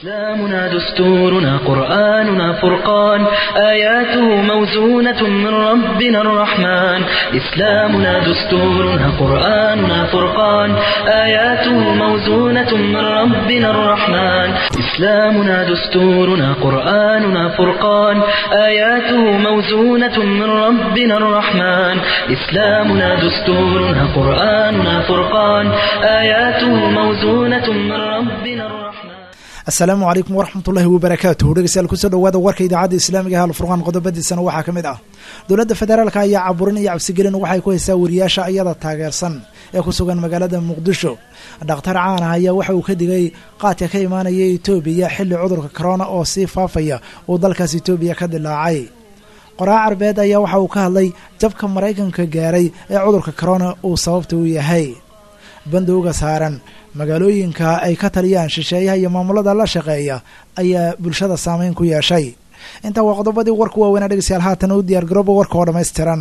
إسلامنا دستورنا قرآننا فرقان آياته موزونة من ربنا الرحمن إسلامنا دستورنا قرآننا فرقان آياته موزونة من ربنا الرحمن إسلامنا دستورنا قرآننا فرقان آياته موزونة من ربنا الرحمن إسلامنا دستورنا قرآننا فرقان آياته موزونة من ربنا الرحمن. asalaamu calaykum waraxmatullaahi wabarakaatuhu dhegeystayaal kusoo dhawaada warka idaacadda islaamiga ah alfurqaan qodobadiisana waxaa ka mid ah dowladda federaalka ayaa caburin iyo cabsigelin waxay ku haysaa wariyaasha iyada taageersan ee ku sugan magaalada muqdisho dhakhtar caan ah ayaa waxa uu ka digay qaadka ka imaanaya Itoobiya xilli cudurka corona oo sii faafaya oo dalkaas Itoobiya ka dilaacay qoraa carbeed ayaa waxa uu ka hadlay jabka Mareykanka gaaray ee cudurka corona uu sababta u yahay bandowga saaran magaalooyinka ay ka taliyaan shisheeyaha iyo maamulada la shaqeeya ayaa bulshada saameyn ku yeeshay inta waa qodobadii warku waaweyn dhegeystayaal haatan u diyaar garoobo warka oo dhammaystiran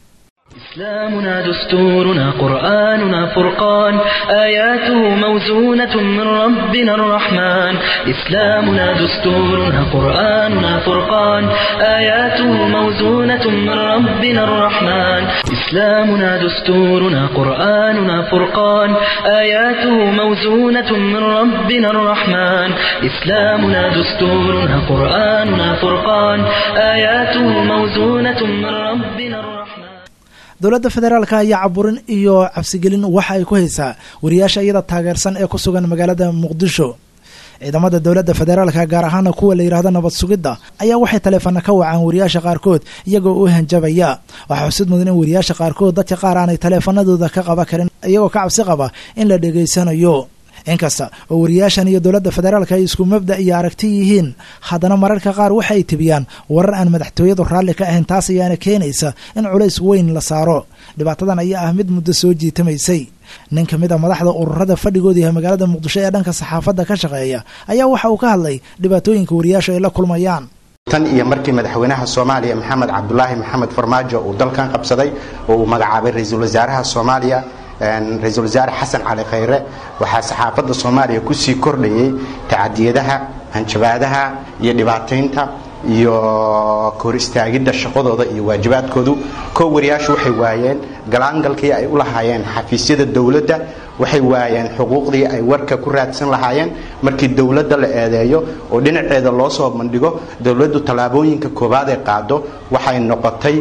إسلامنا دستورنا قرآننا فرقان آياته موزونة من ربنا الرحمن إسلامنا دستورنا قرآننا فرقان آياته موزونة من ربنا الرحمن إسلامنا دستورنا قرآننا فرقان آياته موزونة من ربنا الرحمن إسلامنا دستورنا قرآننا فرقان آياته موزونة من ربنا الرحمن. dowladda federaalka ayaa caburin iyo cabsigelin waxa ay ku haysaa wariyaasha iyada taageersan ee ku sugan magaalada muqdisho ciidamada dowladda federaalka gaar ahaan kuwa la yiraahdo nabad sugidda ayaa waxay taleefana ka wacaan wariyaasha qaarkood iyagoo u hanjabaya waxa xusid mudan in wariyaasha qaarkood dadka qaar aanay taleefanadooda ka qaban karin iyagoo ka cabsi qaba in la dhageysanayo inkasta oo wariyaashan iyo dowladda federaalka ay isku mabda iyo aragti yihiin haddana mararka qaar waxay tibiyaan warar aan madaxtooyadu raalli ka ahayn taas ayaana keenaysa in culays weyn la saaro dhibaatadan ayaa ah mid muddo soo jiitamaysay nin ka mid a madaxda ururada fadhigooda yahay magaalada muqdisho ee dhanka saxaafadda ka shaqeeya ayaa waxa uu ka hadlay dhibaatooyinka wariyaasha ay la kulmayaan tan iyo markii madaxweynaha Soomaaliya Maxamed Cabdullaahi Maxamed Farmaajo uu dalkan qabsaday oo uu magacaabay ra'iisul wasaaraha Soomaaliya ra'iisul wasaare Xasan Cali Khayre waxa saxaafadda Soomaaliya ku sii kordhayay tacadiyadaha hanjabaadaha iyo dhibaataynta iyo kor istaagidda shaqadooda iyo waajibaadkoodu koo wariyaashu waxay waayeen galaangalkii ay u lahaayeen xafiisyada dawladda waxay waayeen xuquuqdii ay warka ku raadsan lahaayeen markii dawladda la eedeeyo oo dhinaceeda loo soo bandhigo dawladdu talaabooyinka koobaad ee qaado waxay noqotay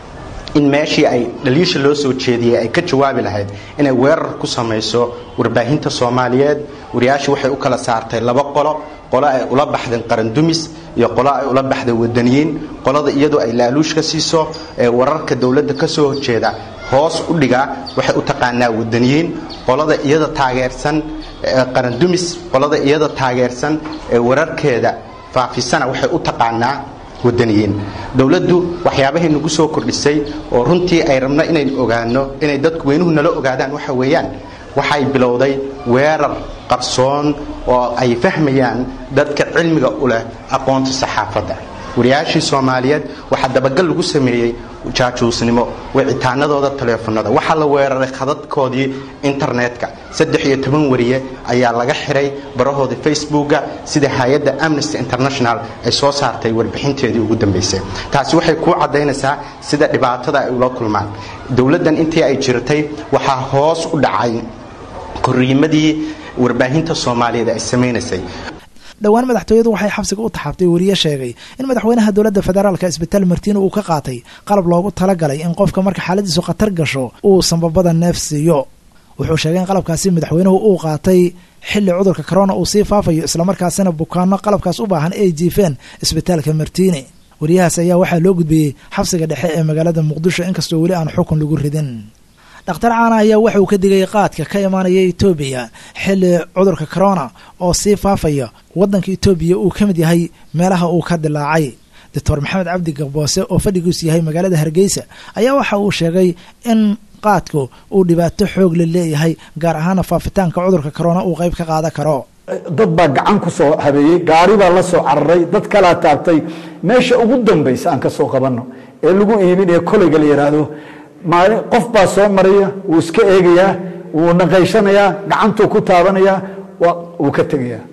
in meeshii ay dhaliisha loo soo jeediyay ay ka jawaabi lahayd inay weerar ku samayso warbaahinta Soomaaliyeed wariyaashu waxay u kala saartay laba qolo ay ula baxdeen qaran dumis iyo qolo ay ula baxday wadaniyiin qolada iyadoo ay laaluush ka siiso ee wararka dawladda ka soo jeeda hoos u dhiga waxay u taqaanaa wadaniyiin qolada iyada taageersan qaran dumis qolada iyada taageersan ee wararkeeda faafisana waxay u taqaanaa wadaniyiin dawladdu waxyaabaha nagu soo kordhisay oo runtii ay rabna inay ogaano inay dadku weynuhu nala ogaadaan waxa weeyaan waxay bilowday weerar qarsoon oo ay fahmayaan dadka cilmiga u leh aqoonta saxaafadda wariyaashii Soomaaliyeed waxa dabagal lagu sameeyay jaajuusnimo wicitaanadooda taleefanada waxa la weeraray khadadkoodii internetka 13 wariye ayaa laga xiray barahooda Facebooka sida hay'adda Amnesty International ay soo saartay warbixinteedii ugu dambeysay taasi waxay ku cadeynaysaa sida dhibaatada ay ula kulmaan dawladdan intii ay jirtay waxa hoos u dhacay korriimadii warbaahinta Soomaaliyeed ay sameeynayay dhawaan madaxtooyadu waxay xabsiga u taxabtay wariye sheegay in madaxweynaha dowladda federaalka isbitaal Martiin uu ka qaatay qalab loogu talagalay in qofka marka xaaladiisu khatar gasho uu sanbabada neefsiyo wuxuu sheegay in qalabkaasi madaxweynuhu uu qaatay xilli cudurka corona uu sii faafayo isla markaasina bukaano qalabkaas u baahan ay jiifeen isbitaalka Martiin wariyahaas ayaa waxaa loo gudbiyay xabsiga dhexe ee magaalada Muqdisho inkastoo weli aan xukun lagu ridin dhakhtar caan ayaa waxa uu ka digay qaadka ka imaanaya Itoobiya xilli cudurka corona oo sii faafaya wadanka Itoobiya uu kamid yahay meelaha uu ka dilaacay Dr. Maxamed Cabdi Gaboose oo fadhigiisu yahay magaalada Hargeysa ayaa waxa uu sheegay in qaadku uu dhibaato xoog leh leeyahay gaar ahaan faafitaanka cudurka corona uu qayb ka qaadan karo dad baa gacan ku soo habeeyay gaari baa la soo cararay dad kala taabtay meesha ugu dambaysa aan ka soo qabanno ee lagu iibinayo kolayga la yiraahdo maalin qof baa soo maraya uu iska eegaya uu naqayshanaya gacantu ku taabanaya uu ka tagaya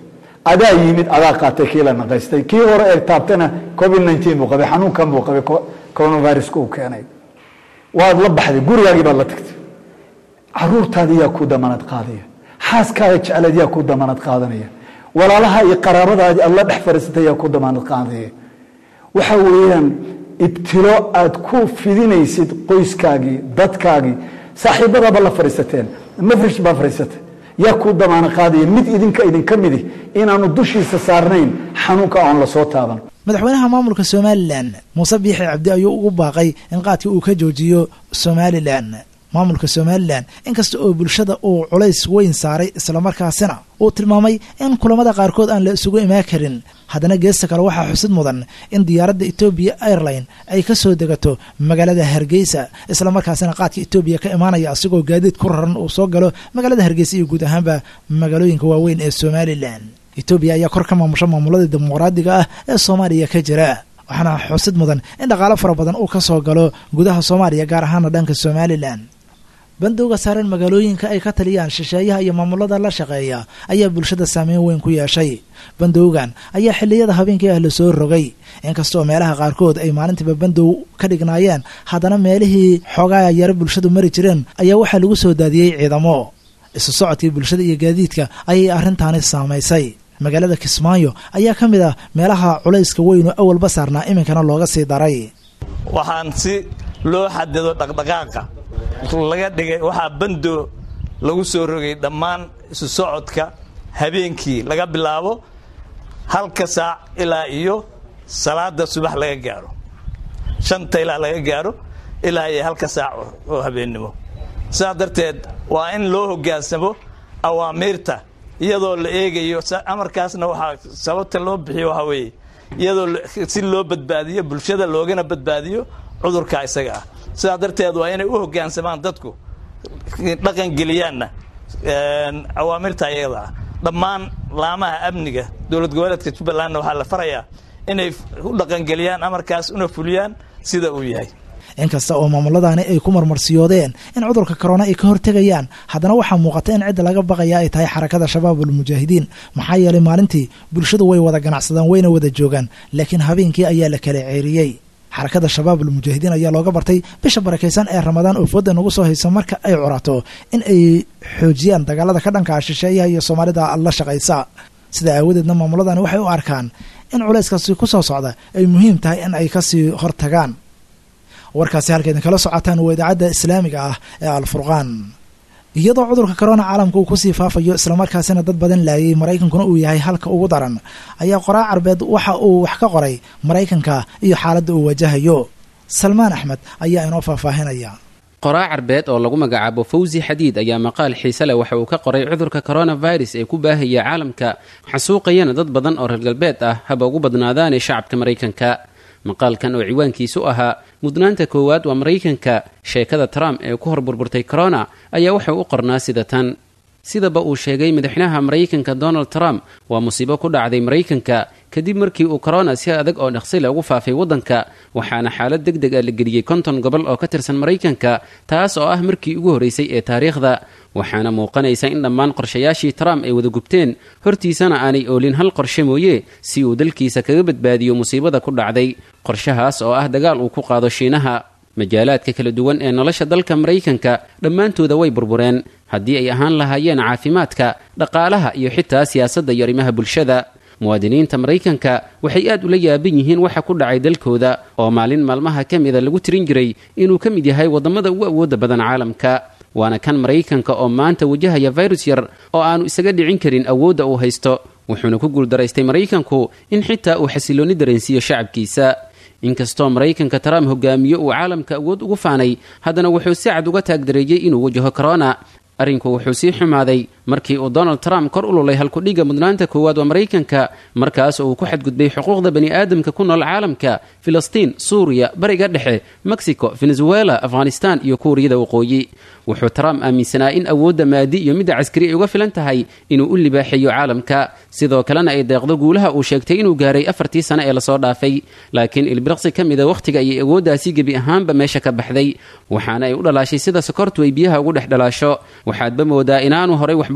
adaa yimid adaa qaatay kii la naqaystay kii hore ee taabtana covid-19 buu qabay xanuunkan buu qabay coronaviruska uu keenay waad la baxday gurigaagii baad la tagtay caruurtaadii yaa ku damanad qaadaya xaaskaaga jecleed yaa ku damanad qaadanaya walaalaha iyo qaraabadaadii aad la dhex fadhiisatay yaa ku damanad qaadaya waxa weeyaan ibtilo aad ku fidinaysid qoyskaagii dadkaagii saaxiibadaaba la fadhiisateen mafrish baa fadhiisatay yaa ku damaana qaadaya mid idinka midi inaanu dushiisa saarnayn xanuunka aan la soo taaban madaxweynaha maamulka somalilan muuse biixi cabdi ayuu ugu baaqay in qaadkii uu ka joojiyo somalilan maamulka somalilan inkasta oo bulshada uu culays weyn saaray islamarkaasina uu tilmaamay in kulamada qaarkood aan la isugu imaan karin haddana geesta kale waxaa xusid mudan in diyaaradda Ethiopia Airline ay ka soo degato magaalada Hargeysa islamarkaasina qaadka Ethiopia ka imaanaya asigoo gaadiid ku raran uu soo galo magaalada Hargeysa iyo guud ahaanba magaalooyinka waaweyn ee Somaliland Ethiopia ayaa kor ka maamusha maamulada dimuqraadiga ah ee Soomaaliya ka jira waxaana xusid mudan in dhaqaale fara badan uu ka soo galo gudaha Soomaaliya gaar ahaan dhanka Somaliland bandowga saaran magaalooyinka ay ka taliyaan shisheeyaha iyo maamulada la shaqeeya ayaa bulshada saameyn weyn ku yeeshay bandowgan ayaa xilliyada habeenkii ah la soo rogay inkastoo meelaha qaarkood ay maalintiiba bandow ka dhignaayeen haddana meelihii xoogaa yara bulshadu mari jireen ayaa waxaa lagu soo daadiyey ciidamo isu socodkii bulshada iyo gaadiidka ayay arrintaani saamaysay magaalada Kismaayo ayaa ka mid ah meelaha culayska weyn oo awalba saarnaa iminkana looga sii daray waxaan si loo xadido dhaqdhaqaaqa laga dhigay waxaa bando lagu soo rogay dhammaan isu socodka habeenkii laga bilaabo 1 saac ilaa iyo salaada subax laga gaaro 5 ilaa laga gaaro ilaa iyo 1 saac oo habeennimo saadarteed waa in loo hogaansamo awaamirta iyadoo la eegayo amarkaasna waxa sababta loo bixiyo waxa weeye iyadoo si loo badbaadiyo bulshada loogana badbaadiyo cudurka isaga ah saadarteed waa inay u hoggaansamaan dadku dhaqan geliyaanna awaamirta iyada dhammaan laamaha amniga dawlad goboleedka Jubbaland waxa la farayaa inay u dhaqan geliyaan amarkaas una fuliyaan sida uu yahay inkasta oo maamuladaani ay ku marmarsiyoodeen in cudurka corona ay ka hortagayaan haddana waxaa muuqata in cid laga baqaya ay tahay xarakada shabaabul mujaahidiin maxaa yeelay maalintii bulshadu way wada ganacsadaan wayna wada joogaan laakiin habeenkii ayaa la kala ceeriyay xarakada shabaabul mujaahidiin ayaa looga bartay bisha barakeysan ee Ramadaan oo fooda nagu soo haysa marka ay curato in ay xoojiyaan dagaalada ka dhanka ah shisheeyaha iyo Soomaalida alla shaqaysa sida aawadeedna maamuladani waxay u arkaan in culayskaasi ku soo socda ay muhiim tahay in ay ka sii hortagaan warkaasi halkeedin kala socotaan waa idaacadda islaamiga ah ee Al-Furqaan iyadoo cudurka corona caalamka uu ku sii faafayo isla markaasina dad badan laayay Mareykankuna uu yahay halka ugu daran ayaa qoraa carbeed waxa uu wax ka qoray Mareykanka iyo xaaladda uu wajahayo Salmaan Axmed ayaa inoo faahfaahinaya qoraa carbeed oo lagu magacaabo Fawzi Xadiid ayaa maqaal xiise leh waxa uu ka qoray cudurka coronavirus ee ku baahaya caalamka xasuuqayana dad badan oo reer galbeed ah haba ugu badnaadaan shacabka Mareykanka maqaalkan oo ciwaankiisu ahaa mudnaanta koowaad waa Mareykanka sheekada Trump ee ku horburburtay corona ayaa waxa uu qornaa sida tan sidaba uu sheegay madaxweynaha Mareykanka Donald Trump waa musiibo ku dhacday Mareykanka kadib markii uu corona si adag oo dhaqsi leh ugu faafay wadanka waxaana xaalad degdeg ah la geliyay 50 gobol oo ka tirsan Mareykanka taas oo ah markii ugu horeysay ee taariikhda waxaana muuqanaysa in dhammaan qorshayaashii Trump ay wada gubteen hortiisana aanay oolin hal qorshe mooye si uu dalkiisa kaga badbaadiyo musiibada ku dhacday qorshahaas oo ah dagaal uu ku qaado Shiinaha majaalaadka kala duwan ee nolosha dalka Mareykanka dhammaantooda way burbureen haddii ay ahaan lahaayeen caafimaadka dhaqaalaha iyo xitaa siyaasadda iyo arrimaha bulshada muwaadiniinta Mareykanka waxay aad ula yaaban yihiin waxa ku dhacay dalkooda oo maalin maalmaha ka mid ah lagu tirin jiray inuu ka mid yahay wadamada ugu awoodda badan caalamka waana kan Mareykanka oo maanta wajahaya virus yar oo aanu isaga dhicin karin awoodda uu haysto wuxuuna ku guuldaraystay Mareykanku in xitaa uu xasilooni dareensiyo shacabkiisa inkastoo Mareykanka Trump hogaamiyo uu caalamka awood ugu faanay haddana wuxuu si cad uga taagdareeyay inuu wajaho corona arrinku wuxuu sii xumaaday markii uu Donald Trump kor u lulay halku dhiga mudnaanta koowaad waa Mareykanka markaas oo uu ku xadgudbay xuquuqda bani aadamka ku nool caalamka Filistiin Suuriya bariga dhexe Mexico Venezuela Afghanistan iyo Kuuriyada waqooyi wuxuu Trump aaminsanaa in awoodda maadi iyo mid askari ay uga filan tahay inuu u libaaxiyo caalamka sidoo kalena ay deeqdo guulaha uu sheegtay inuu gaaray 4 sano ee la soo dhaafay laakiin ilbirqsi kamida waqtiga ay awooddaasi gabi ahaanba meesha ka baxday waxaana ay u dhalaashay sida sokortu ay biyaha ugu dhex dhalaasho waxaad ba moodaa inaanu horay waxba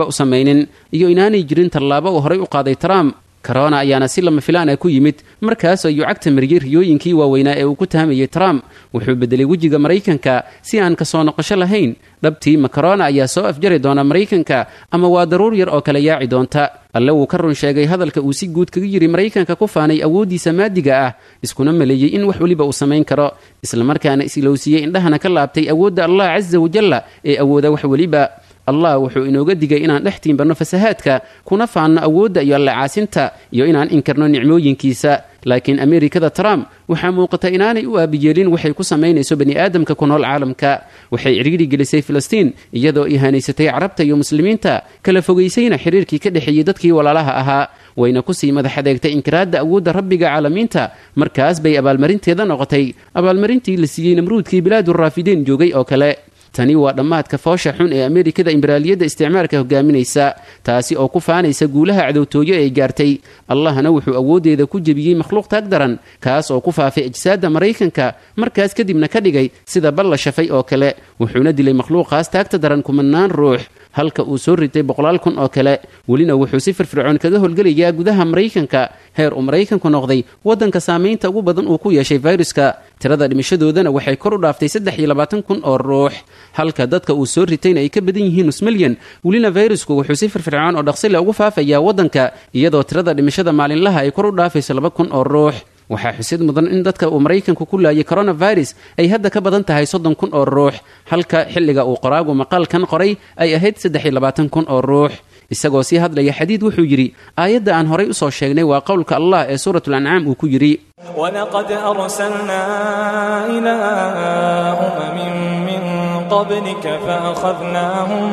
waxba u samaynin iyo inaanay jirin tallaabo uu horay u qaaday trump. corona ayaana si lama filaan ah ku yimid markaas ayuu cagta mariyey riyooyinkii waaweynaa ee uu ku tahamayey trump. wuxuu bedelay wejiga maraykanka si aan ka soo noqosho lahayn. dhabtii ma corona ayaa soo afjari doona maraykanka ama waa daruur yar oo kala yaaci doonta? alle wuu ka run sheegay hadalka uu si guud kaga yiri maraykanka ku faanay awooddiisa maadiga ah, iskuna maleeyey in wax weliba uu samayn karo, islamarkaana isilowsiiyey indhahana ka laabtay awoodda allah casa wajalla ee awooda wax weliba. allah wuxuu inooga digay inaan dhex tiimbanno fasahaadka, kuna faanno awoodda iyo alla caasinta, iyo inaan inkarno nicmooyinkiisa. laakiin ameerikada trump waxaa muuqata inaanay u aabiyeelin waxay ku samaynayso bani aadamka ku nool caalamka. waxay cidhiidhi gelisay filistiin iyadoo ihaanaysatay carabta iyo muslimiinta, kala fogaysayna xiriirkii ka dhexeeyey dadkii walaalaha ahaa, wayna ku sii madax adeegtay inkiraadda awoodda rabbiga caalamiinta. markaas bay abaalmarinteeda noqotay abaalmarintii la siiyey namruudkii bilaaduraafidiin joogay oo kale. tani waa dhammaadka foosha xun ee ameerikada imberaaliyadda isticmaalka hogaaminaysa, taasi oo ku faanaysa guulaha cadowtooyo ay gaartay. allahna wuxuu awooddeeda ku jebiyey makhluuq taag daran, kaas oo ku faafay ajsaadda maraykanka, markaas kadibna ka dhigay sida bal la shafay oo kale. wuxuuna dilay makhluuqaas taagta daran kumanaan ruux, halka uu soo ritay 100,000 oo kale. welina wuxuu si firfircoon kaga howlgelayaa gudaha maraykanka, heer uu maraykanku noqday waddanka saamaynta ugu badan uu ku yeeshay fayruska. tirada dhimashadoodana waxay kor u dhaaftay 23,000 oo ruux, halka dadka uu soo ritayna ay ka badan yihiin nus milyan. welina fayrusku wuxuu si firfircoon oo dhaqsi leh ugu faafayaa waddanka, iyadoo tirada dhimashada maalinlaha ay kor u dhaafayso 2,000 oo ruux. waxaa xusid mudan in dadka uu maraykanku ku laayay coronavirus ay hadda ka badan tahay 30,000 oo ruux, halka xilliga uu qoraagu maqaalkan qoray ay ahayd 23,000 oo ruux. isagoo sii hadlaya xadiid wuxuu yidhi, aayadda aan horay u soo sheegnay waa qowlka allah ee suuratul ancaam uu ku yidhi, walaqad arsalnaa ilaa umamin min qablika faakhadnaahum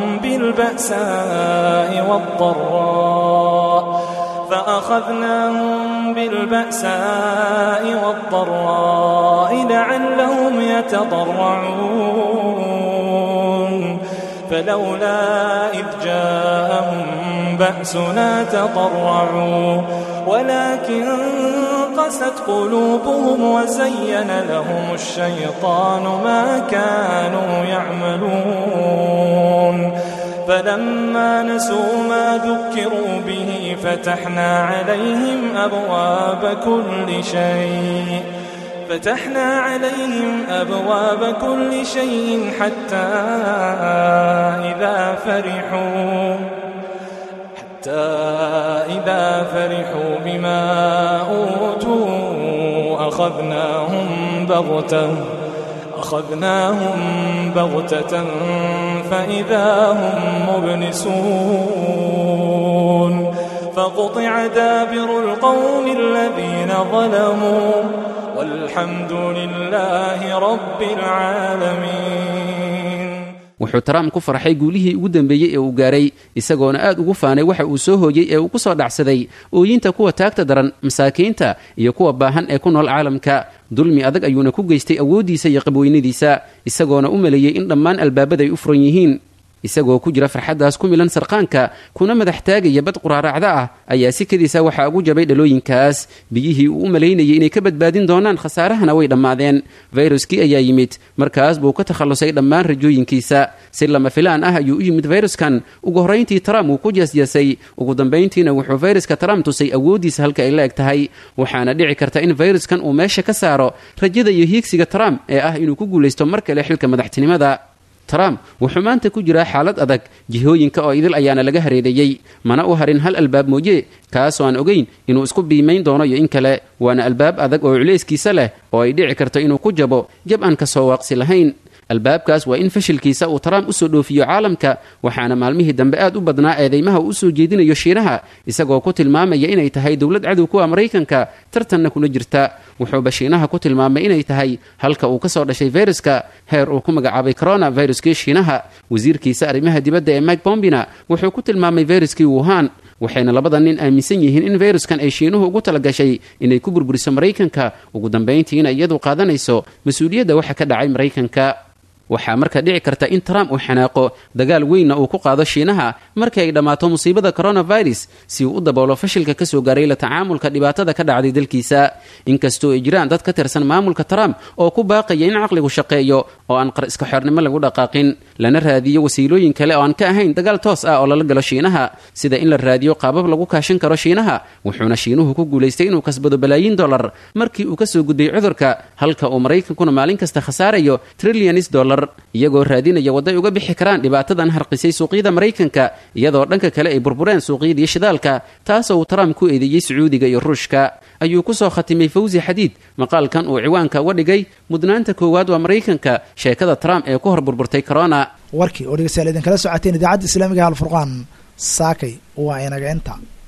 bilba'saa'i waad-darraa'i la'allahum yatadarracuun فلولا إذ جاءهم بأسنا تضرعوا ولكن قست قلوبهم وزين لهم الشيطان ما كانوا يعملون فلما نسوا ما ذكروا به فتحنا عليهم أبواب كل شيء حتى إذا فرحوا بما أوتوا أخذناهم بغتة فإذا هم مبلسون فقطع دابر القوم الذين ظلموا والحمد لله رب العالمين. wuxuu trump ku farxay guulihii ugu dambeeyey ee uu gaaray, isagoona aad ugu faanay waxa uu soo hooyey ee uu ku soo dhacsaday ooyinta kuwa taagta daran, masaakiinta iyo kuwa baahan ee ku nool caalamka. dulmi adag ayuuna ku geystay awooddiisa iyo qabweynadiisa, isagoona u maleeyey in dhammaan albaabada ay u furan yihiin. isagoo ku jira farxaddaas ku milan sarqaanka, kuna madax taagaya bad quraaracda ah, ayaa si kadiisa waxaa ugu jabay dhalooyinkaas. biyihii uu u malaynayay inay ka badbaadin doonaan khasaarahana way dhammaadeen. fayruskii ayaa yimid, markaas buu ka takhallusay dhammaan rajooyinkiisa. si lama filaan ah ayuu u yimid fayruskan. ugu horrayntii trump wuu ku jeesjeesay, ugu dambayntiina wuxuu fayruska trump tusay awooddiisa halka ay la eg tahay. waxaana dhici karta in fayruskan uu meesha ka saaro rajada iyo hiigsiga trump ee ah inuu ku guulaysto mar kale xilka madaxtinimada. trump wuxuu maanta ku jiraa xaalad adag, jihooyinka oo idil ayaana laga hareereeyey, mana u harin hal albaab mooye, kaasoo aan ogayn inuu isku biimayn doono iyo in kale. waana albaab adag oo culayskiisa leh, oo ay dhici karto inuu ku jabo jab aan ka soo waaqsi lahayn. albaabkaas waa in fashilkiisa uu trump u soo dhoofiyo caalamka, waxaana maalmihii dambe aad u badnaa eedeymaha uu u soo jeedinayo shiinaha, isagoo ku tilmaamaya inay tahay dowlad cadow kuwa maraykanka, tartanna kuna jirta. wuxuuba shiinaha ku tilmaamay inay tahay halka uu ka soo dhashay fayruska, heer uu ku magacaabay corona viruskii shiinaha. wasiirkiisa arrimaha dibadda ee mike pompeo wuxuu ku tilmaamay fayruskii wuhan. waxayna labada nin aaminsan yihiin in fayruskan ay shiinuhu ugu talagashay inay ku burburiso maraykanka, ugu dambayntiina iyadu qaadanayso mas-uuliyadda waxa ka dhacay maraykanka. waxaa marka dhici karta in trump uu xanaaqo dagaal weynna uu ku qaado shiinaha markii ay dhammaato musiibada coronavirus si uu u daboolo fashilka ka soo gaaray la tacaamulka dhibaatada ka dhacday dalkiisa inkastoo ay jiraan dad ka tirsan maamulka trump oo ku baaqaya in caqligu shaqeeyo oo aan qar iska xornimo lagu dhaqaaqin lana raadiyo wasiilooyin kale oo aan ka ahayn dagaal toos ah oo lala galo shiinaha sida in la raadiyo qaabab lagu kaashan karo shiinaha wuxuuna shiinuhu ku guulaystay inuu kasbado balaayiin dollar markii uu ka soo gudbay cudurka halka uu maraykankuna maalin kasta khasaarayo trillions dollar iyagoo raadinaya wadday uga bixi karaan dhibaatadan harqisay suuqyada maraykanka iyadoo dhanka kale ay burbureen suuqyadii shidaalka taasoo uu trump ku eedeeyey sacuudiga iyo ruushka ayuu ku soo khatimay fawzi xadiid maqaalkan uu ciwaanka uga dhigay mudnaanta koowaad waa maraykanka sheekada trump ee ku hor burburtay corona warkii oo dhegeystayaal idinkala socoteen idaacadda islaamiga alfurqaan saakay waa inaga inta